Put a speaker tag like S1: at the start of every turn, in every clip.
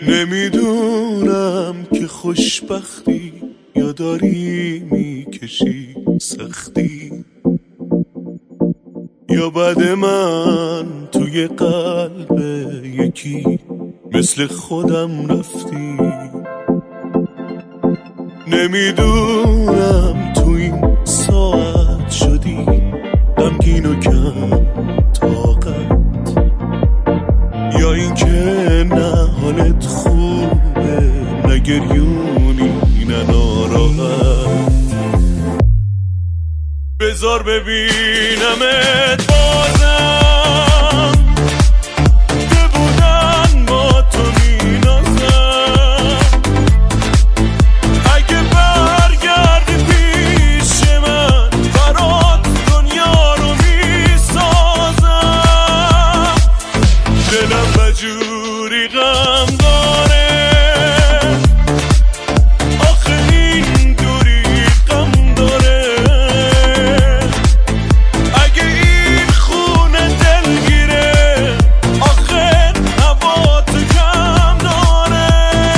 S1: نمیدونم که خوشبختی یا داری میکشی سختی، یا بعد من توی قلب یکی مثل خودم رفتی. نمیدونم تو این ساعت شدی غمگین و کم طاقت، یا این که نه حالت خوبه نه گریونی نه ناراحت. بذار ببینمت بازم که بودن با تو مینازم. اگه برگردی پیش من برات دنیا رو میسازم. دلم بجوری غم داره آخه این دوری غم داره. اگه این خونه دلگیره آخه هوا تو کم داره.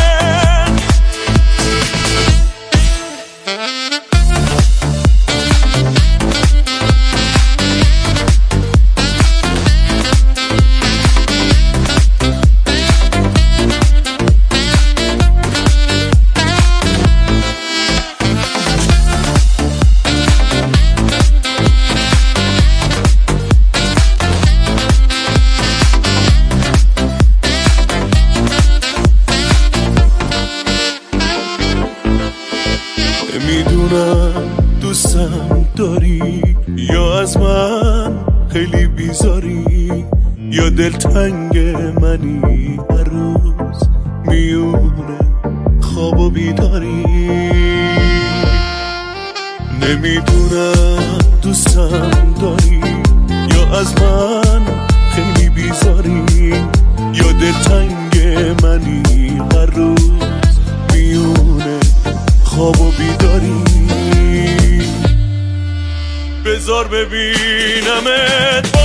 S1: نمیدونم دوستم داری یا از من خیلی بیزاری، یا دلتنگ منی هر روز میونه خواب و بیداری. نمیدونم دوستم داری یا از من خیلی بیزاری، یا دلتنگ منی هر روز میونه خواب و بیداری. بذار ببینمت